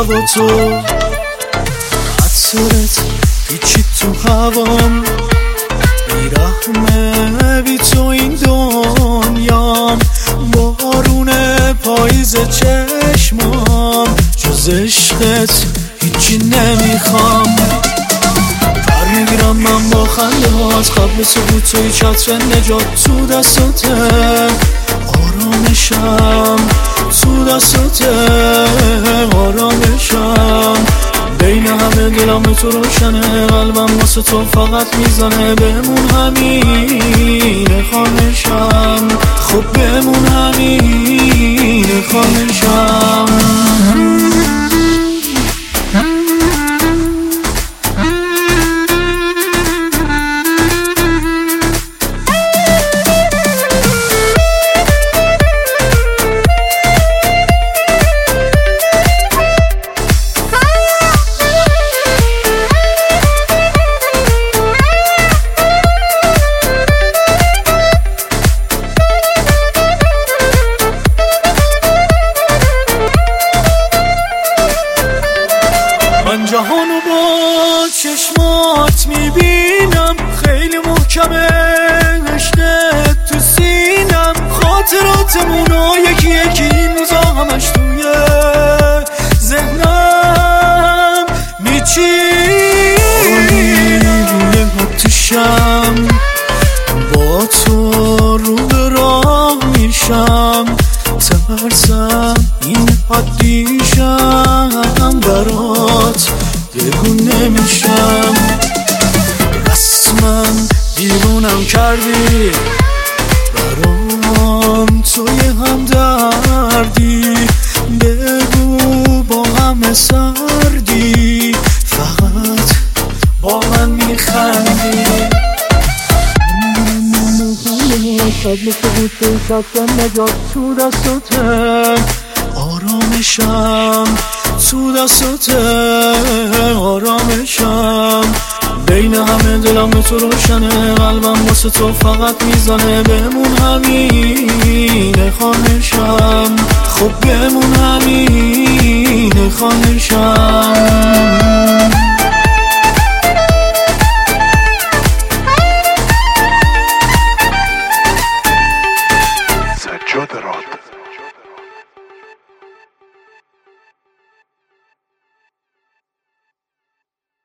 هوا تو، حسرت هیچی تو هوام، بیرحمه بی تو این دنیام، بارون پاییز چشمام، جز عشقت هیچی نمیخوام. پر میگیرم من با خنده هات، قبل سقوط توی چتر نجات تو دستاته، آرامشم تو دستاته، آرامشم بین همه دلم تو روشنه، قلبم واسه تو فقط میزنه، بمون همینه خواهشم، خب بمون همینه خواهشم. من جهانو با چشمات میبینم، خیلی محکمه عشقت تو سینم، خاطراتمونو یکی یکی این روزا همش توی ذهنم میچینم، روی آتشم با تو رو به راه میشم، ترسم این حدیشم برات بگو نمیشم، رسما دیوونم کردی برام توی همدردی، بگو با همه سردی فقط با من میخندی. قبل سقوط توی چتر نجات تو دستاته، آرامشم تو دستاته، آرامشم بین همه دلم تو روشنه، قلبم واسه تو فقط میزنه، بمون همینه خواهشم، خب بمون همینه خواهشم.